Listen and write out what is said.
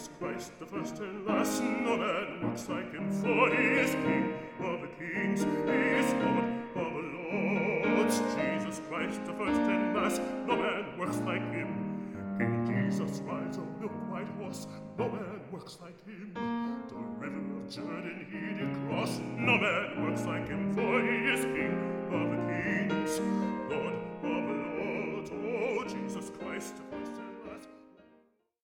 Jesus Christ, the first and last, no man works like him, for he is King of the kings, he is Lord of the lords. Jesus Christ, the first and last, no man works like him. King Jesus rides on the white horse, no man works like him. The river of Jordan he did cross, no man works like him, for he is King of the kings, Lord of the lords. Oh, Jesus Christ, the first and